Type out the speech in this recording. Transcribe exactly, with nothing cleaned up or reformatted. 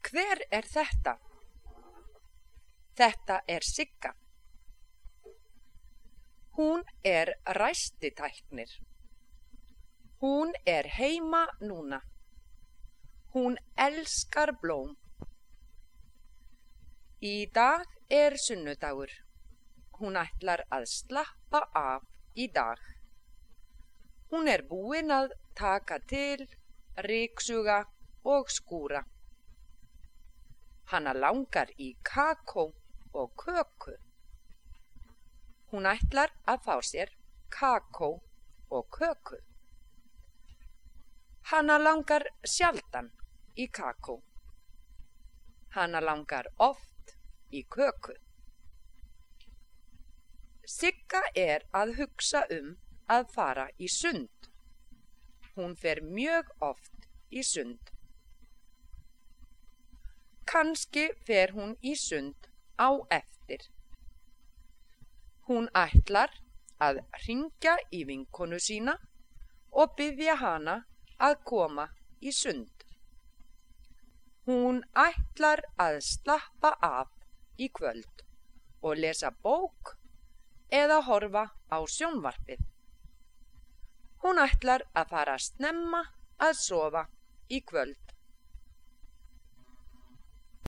Hver er þetta? Þetta er Sigga. Hún er ræstitæknir. Hún er heima núna. Hún elskar blóm. Í dag er sunnudagur. Hún ætlar að slappa af í dag. Hún er búin að taka til, ryksuga og skúra. Hana langar í kakó og köku. Hún ætlar að fá sér kakó og köku. Hana langar sjaldan í kakó. Hana langar oft í köku. Sigga er að hugsa um að fara í sund. Hún fer mjög oft í sund. Kannski fer hún í sund á eftir. Hún ætlar að hringja í vinkonu sína og biðja hana að koma í sund. Hún ætlar að slappa af í kvöld og lesa bók eða horfa á sjónvarpið. Hún ætlar að fara snemma að sofa í kvöld.